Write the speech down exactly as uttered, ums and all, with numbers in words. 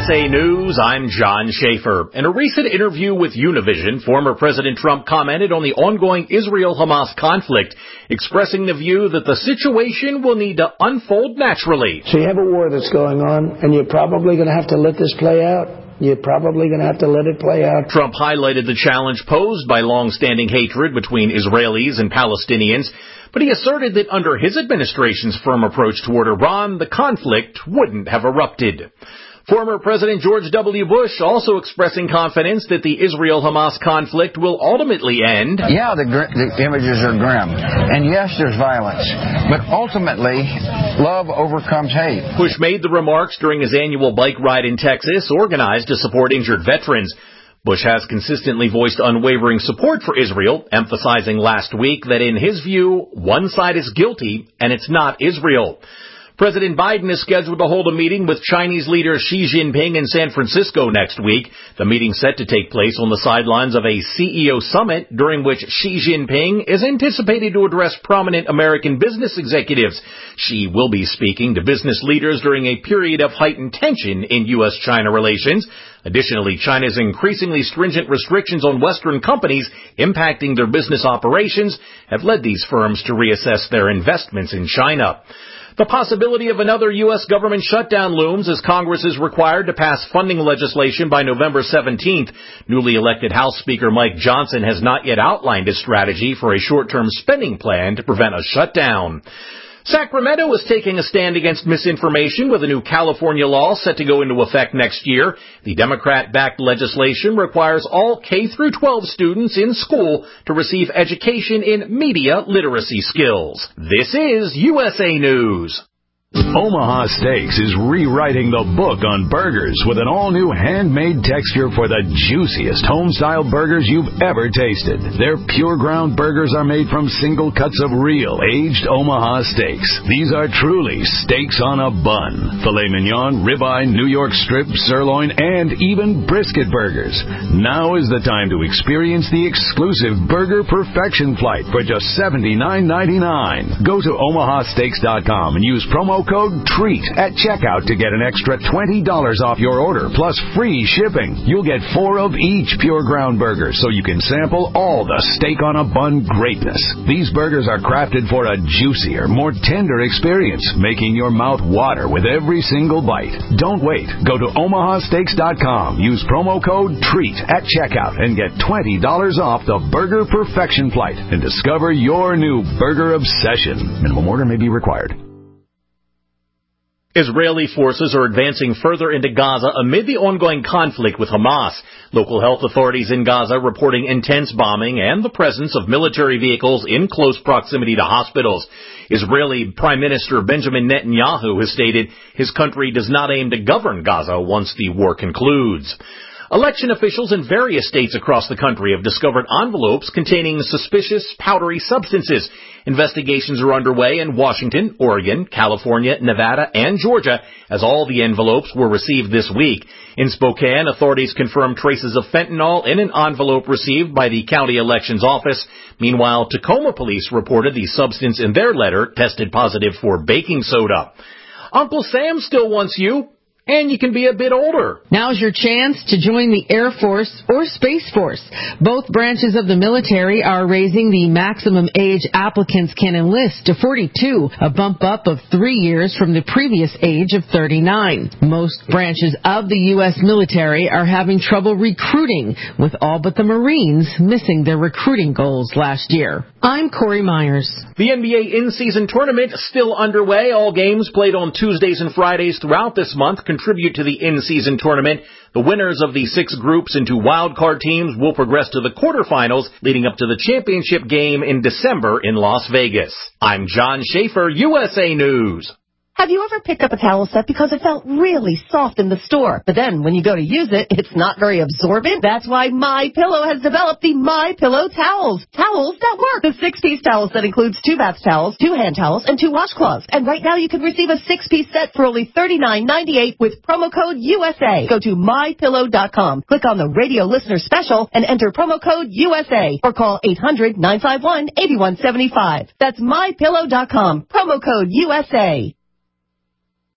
S A News, I'm John Schaefer. In a recent interview with Univision, former President Trump commented on the ongoing Israel-Hamas conflict, expressing the view that the situation will need to unfold naturally. So you have a war that's going on, and you're probably going to have to let this play out. You're probably going to have to let it play out. Trump highlighted the challenge posed by long-standing hatred between Israelis and Palestinians, but he asserted that under his administration's firm approach toward Iran, the conflict wouldn't have erupted. Former President George W. Bush also expressing confidence that the Israel-Hamas conflict will ultimately end. Yeah, the, gr- the images are grim. And yes, there's violence. But ultimately, love overcomes hate. Bush made the remarks during his annual bike ride in Texas, organized to support injured veterans. Bush has consistently voiced unwavering support for Israel, emphasizing last week that in his view, one side is guilty and it's not Israel. President Biden is scheduled to hold a meeting with Chinese leader Xi Jinping in San Francisco next week. The meeting set to take place on the sidelines of a C E O summit during which Xi Jinping is anticipated to address prominent American business executives. Xi will be speaking to business leaders during a period of heightened tension in U S China relations. Additionally, China's increasingly stringent restrictions on Western companies impacting their business operations have led these firms to reassess their investments in China. The possibility of another U S government shutdown looms as Congress is required to pass funding legislation by November seventeenth. Newly elected House Speaker Mike Johnson has not yet outlined his strategy for a short-term spending plan to prevent a shutdown. Sacramento is taking a stand against misinformation with a new California law set to go into effect next year. The Democrat-backed legislation requires all K through twelve students in school to receive education in media literacy skills. This is U S A News. Omaha Steaks is rewriting the book on burgers with an all-new handmade texture for the juiciest home-style burgers you've ever tasted. Their pure ground burgers are made from single cuts of real, aged Omaha steaks. These are truly steaks on a bun. Filet mignon, ribeye, New York strip, sirloin, and even brisket burgers. Now is the time to experience the exclusive Burger Perfection Flight for just seventy-nine ninety-nine. Go to omaha steaks dot com and use promo code TREAT at checkout to get an extra twenty dollars off your order, plus free shipping. You'll get four of each pure ground burger, so you can sample all the steak on a bun greatness. These burgers are crafted for a juicier, more tender experience, making your mouth water with every single bite. Don't wait. Go to omaha steaks dot com, use promo code TREAT at checkout, and get twenty dollars off the Burger Perfection Flight and discover your new burger obsession. Minimum order may be required. Israeli forces are advancing further into Gaza amid the ongoing conflict with Hamas. Local health authorities in Gaza reporting intense bombing and the presence of military vehicles in close proximity to hospitals. Israeli Prime Minister Benjamin Netanyahu has stated his country does not aim to govern Gaza once the war concludes. Election officials in various states across the country have discovered envelopes containing suspicious powdery substances. Investigations are underway in Washington, Oregon, California, Nevada, and Georgia, as all the envelopes were received this week. In Spokane, authorities confirmed traces of fentanyl in an envelope received by the county elections office. Meanwhile, Tacoma police reported the substance in their letter tested positive for baking soda. Uncle Sam still wants you. And you can be a bit older. Now's your chance to join the Air Force or Space Force. Both branches of the military are raising the maximum age applicants can enlist to forty-two, a bump up of three years from the previous age of thirty-nine. Most branches of the U S military are having trouble recruiting, with all but the Marines missing their recruiting goals last year. I'm Corey Myers. The N B A in-season tournament still underway. All games played on Tuesdays and Fridays throughout this month contribute to the in-season tournament. The winners of the six groups into wildcard teams will progress to the quarterfinals, leading up to the championship game in December in Las Vegas. I'm John Schaefer, U S A News. Have you ever picked up a towel set because it felt really soft in the store, but then when you go to use it, it's not very absorbent? That's why MyPillow has developed the MyPillow towels. Towels that work. The six-piece towel set includes two bath towels, two hand towels, and two washcloths. And right now you can receive a six-piece set for only thirty-nine ninety-eight with promo code U S A. Go to my pillow dot com, click on the radio listener special, and enter promo code U S A, or call eight hundred nine five one eight one seven five. That's my pillow dot com, promo code U S A.